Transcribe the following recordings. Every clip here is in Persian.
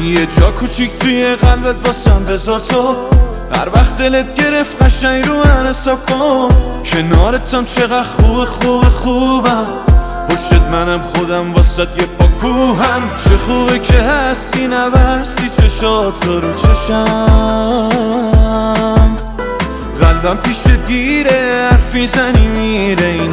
یه جا کوچیک توی قلبت واسم بذار تو، هر وقت دلت گرفت قشنگ رو من حساب کن. کنارتم چقدر خوبم، پشت منم خودم واسد یه پاکوهم. چه خوبه که هستی نبرسی چشات رو چشم، قلبم پیشت گیره حرفی زنی میره این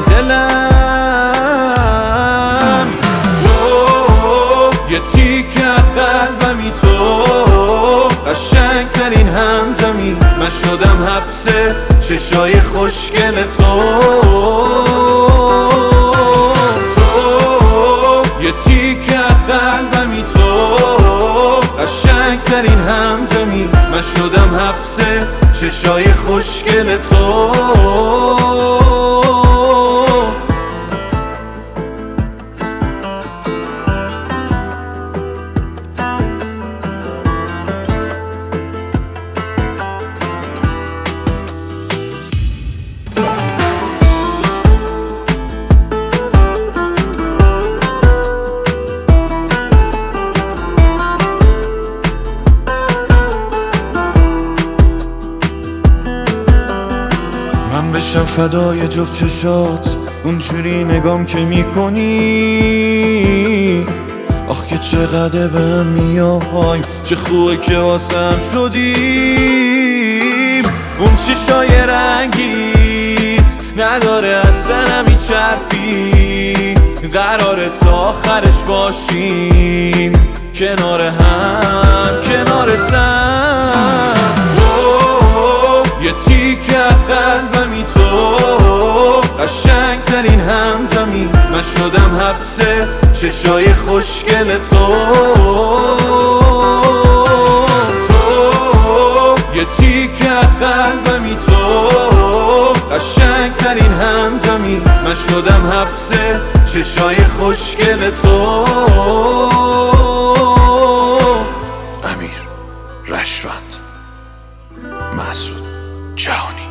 دلم. تو یه تیکه قلبمی، تو قشنگ ترین همدمی، من شدم حبس چشای خوشگل تو. یه تیکه قلبمی، تو قشنگ ترین همدمی، من شدم حبس چشای خوشگل تو. من بشم فدای جفت چشات، اونجوری نگام که میکنی. آخ که چقدر بهم میای، چه خوبه که واسم شدیم. اون چشای رنگیت نداره اصلا هیچ حرفی، قراره تا آخرش باشیم کنار هم کنارتم. تو یه تیکه قلبمی، تو قشنگ ترین همدمی، من شدم حبس چشای خوشگل تو. تو یه تیکه قلبمی، تو قشنگ ترین همدمی، من شدم حبس چشای خوشگل تو. امیر رشوند، مسعود جهانی.